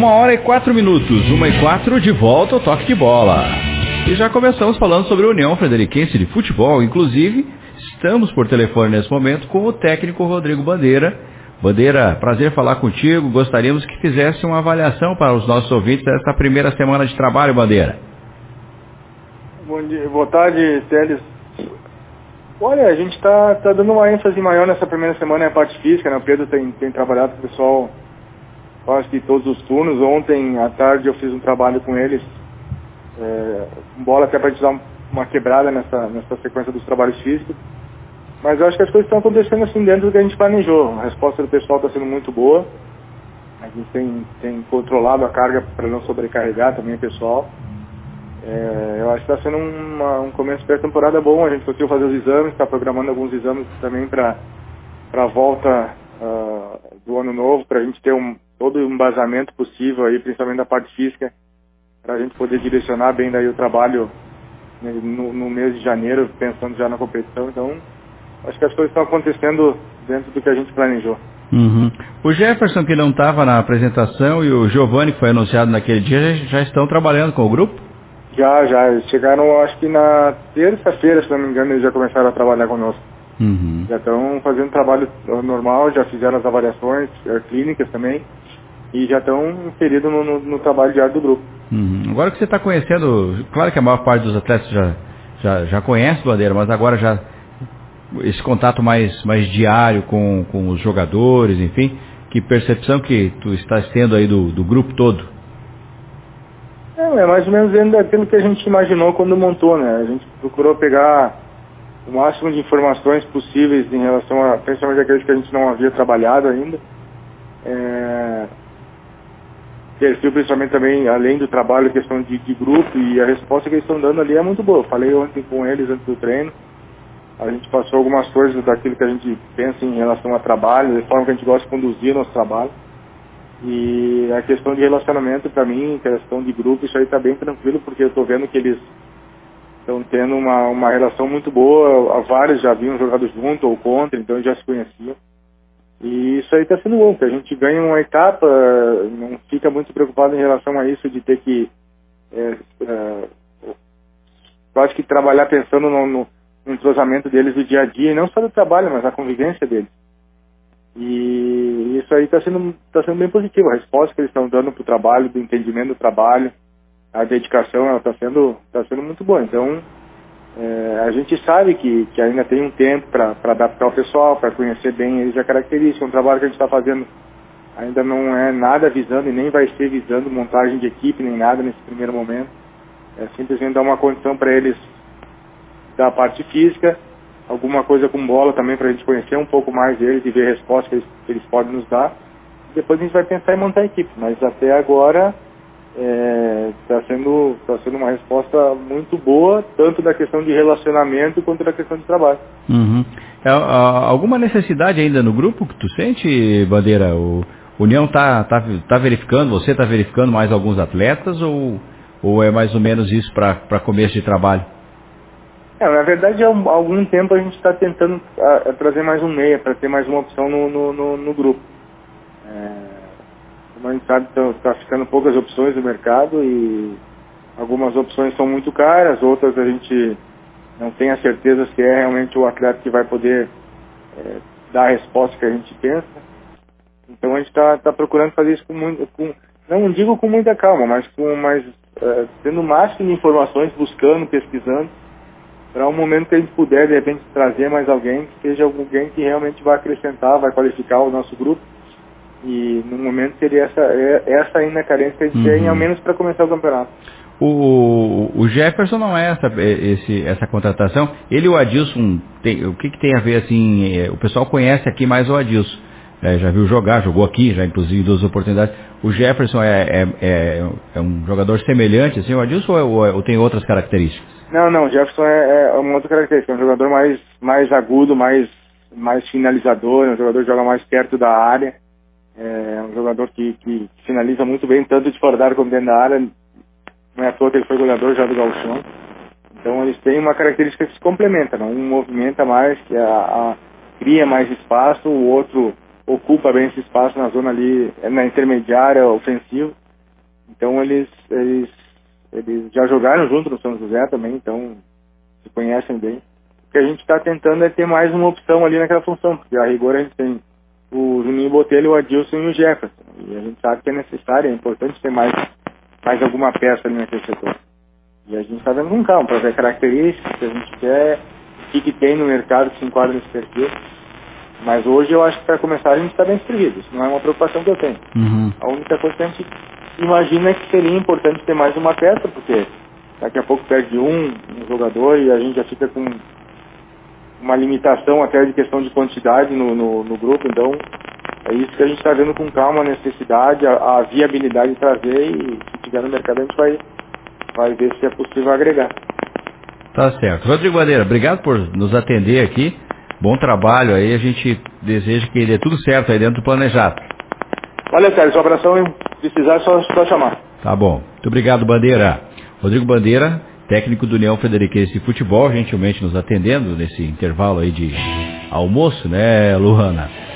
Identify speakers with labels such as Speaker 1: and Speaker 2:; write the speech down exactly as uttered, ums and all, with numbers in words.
Speaker 1: Uma hora e quatro minutos, uma e quatro, de volta ao Toque de Bola. E já começamos falando sobre a União Frederiquense de Futebol. Inclusive, estamos por telefone nesse momento com o técnico Rodrigo Bandeira. Bandeira, prazer falar contigo. Gostaríamos que fizesse uma avaliação para os nossos ouvintes desta primeira semana de trabalho, Bandeira.
Speaker 2: Bom dia, boa tarde, Teles. Olha, a gente está tá dando uma ênfase maior nessa primeira semana na parte física, né? O Pedro tem, tem trabalhado com o pessoal quase que todos os turnos. Ontem à tarde eu fiz um trabalho com eles, é, com bola até para a gente dar uma quebrada nessa, nessa sequência dos trabalhos físicos. Mas eu acho que as coisas estão acontecendo assim dentro do que a gente planejou. A resposta do pessoal está sendo muito boa. A gente tem, tem controlado a carga para não sobrecarregar também o pessoal. É, eu acho que está sendo uma, um começo de pré-temporada bom. A gente conseguiu fazer os exames, está programando alguns exames também para a volta uh, do ano novo, para a gente ter um, todo o embasamento possível, aí, principalmente da parte física, para a gente poder direcionar bem daí o trabalho, né, no, no mês de janeiro, pensando já na competição. Então, acho que as coisas estão acontecendo dentro do que a gente planejou.
Speaker 1: Uhum. O Jefferson, que não estava na apresentação, e o Giovanni, que foi anunciado naquele dia, já, já estão trabalhando com o grupo?
Speaker 2: Já, já. Eles chegaram, acho que na terça-feira, se não me engano, eles já começaram a trabalhar conosco.
Speaker 1: Uhum.
Speaker 2: Já estão fazendo trabalho normal, já fizeram as avaliações é, clínicas também, e já estão inseridos no, no, no trabalho diário do grupo.
Speaker 1: Uhum. Agora que você está conhecendo, claro que a maior parte dos atletas já, já, já conhece o Bandeira, mas agora já esse contato mais, mais diário com, com os jogadores, enfim, que percepção que tu estás tendo aí do, do grupo todo?
Speaker 2: É, é mais ou menos dentro daquilo que a gente imaginou quando montou, né? A gente procurou pegar o máximo de informações possíveis em relação a, principalmente aqueles que a gente não havia trabalhado ainda. É, perfil principalmente também, além do trabalho, questão de, de grupo, e a resposta que eles estão dando ali é muito boa. Falei ontem com eles antes do treino, a gente passou algumas coisas daquilo que a gente pensa em relação a trabalho, da forma que a gente gosta de conduzir o nosso trabalho. E a questão de relacionamento, para mim, questão de grupo, isso aí está bem tranquilo, porque eu estou vendo que eles estão tendo uma, uma relação muito boa. Vários já haviam jogado junto ou contra, então eles já se conheciam. E isso aí está sendo bom, porque a gente ganha uma etapa, não fica muito preocupado em relação a isso, de ter que é, é, quase que trabalhar pensando no, no, no entrosamento deles do dia a dia, e não só do trabalho, mas a convivência deles. E isso aí está sendo, tá sendo bem positivo. A resposta que eles estão dando para o trabalho, do entendimento do trabalho, a dedicação, está sendo, tá sendo muito boa. Então, é, a gente sabe que, que ainda tem um tempo para adaptar o pessoal, para conhecer bem eles a característica. Um trabalho que a gente está fazendo ainda não é nada visando e nem vai ser visando montagem de equipe nem nada nesse primeiro momento. É simplesmente dar uma condição para eles da parte física, alguma coisa com bola também para a gente conhecer um pouco mais deles e ver a resposta que eles, que eles podem nos dar. Depois a gente vai pensar em montar a equipe, mas até agora está é, sendo, tá sendo uma resposta muito boa, tanto da questão de relacionamento quanto da questão de trabalho.
Speaker 1: Uhum. É, alguma necessidade ainda no grupo que tu sente, Bandeira? O União está tá, tá verificando, você está verificando mais alguns atletas ou, ou é mais ou menos isso para começo de trabalho?
Speaker 2: É, na verdade, há algum tempo a gente está tentando a, a trazer mais um meia, para ter mais uma opção no, no, no, no grupo. É, como a gente sabe, está ficando poucas opções no mercado e algumas opções são muito caras, outras a gente não tem a certeza se é realmente o atleta que vai poder é, dar a resposta que a gente pensa. Então a gente está tá procurando fazer isso com muito, com, não digo com muita calma, mas com mais, é, tendo o máximo de informações, buscando, pesquisando, para um momento que a gente puder, de repente, trazer mais alguém, que seja alguém que realmente vai acrescentar, vai qualificar o nosso grupo. E no momento seria essa, essa ainda a carência que a gente uhum. tem, ao menos para começar o campeonato.
Speaker 1: O, o Jefferson não é essa, esse, essa contratação. Ele e o Adilson, tem, o que, que tem a ver, assim, é, o pessoal conhece aqui mais o Adilson. É, já viu jogar, jogou aqui, já inclusive duas oportunidades. O Jefferson é, é, é, é um jogador semelhante, assim, o Adilson ou, ou, ou tem outras características?
Speaker 2: Não, não, o Jefferson é, é uma outra característica, é um jogador mais, mais agudo, mais, mais finalizador, é um jogador que joga mais perto da área, é um jogador que, que finaliza muito bem, tanto de fora da área como dentro da área, não é à toa que ele foi goleador já do Gauchão. Então eles têm uma característica que se complementa, né? Um movimenta mais, que a, a, cria mais espaço, o outro ocupa bem esse espaço na zona ali, na intermediária, ofensiva. Então eles, eles, eles já jogaram junto no São José também, então se conhecem bem. O que a gente está tentando é ter mais uma opção ali naquela função, porque a rigor a gente tem o Juninho Botelho, o Adilson e o Jefferson. E a gente sabe que é necessário, é importante ter mais, mais alguma peça ali naquele setor. E a gente está dando com calma para ver características que a gente quer, o que, que tem no mercado que se enquadra nesse perfil. Mas hoje eu acho que para começar a gente está bem servido. Isso não é uma preocupação que eu tenho.
Speaker 1: Uhum.
Speaker 2: A única coisa que a gente imagina é que seria importante ter mais uma peça, porque daqui a pouco perde um, um jogador e a gente já fica com uma limitação até de questão de quantidade no, no, no grupo. Então é isso que a gente está vendo com calma, a necessidade, a, a viabilidade de trazer, e se tiver no mercado a gente vai, vai ver se é possível agregar.
Speaker 1: Tá certo. Rodrigo Bandeira, obrigado por nos atender aqui. Bom trabalho aí, a gente deseja que dê tudo certo aí dentro do planejado.
Speaker 2: Valeu, Sérgio. Sua operação, se precisar, é só, só chamar.
Speaker 1: Tá bom. Muito obrigado, Bandeira. Rodrigo Bandeira, técnico do União Frederiquense de Futebol, gentilmente nos atendendo nesse intervalo aí de almoço, né, Luana?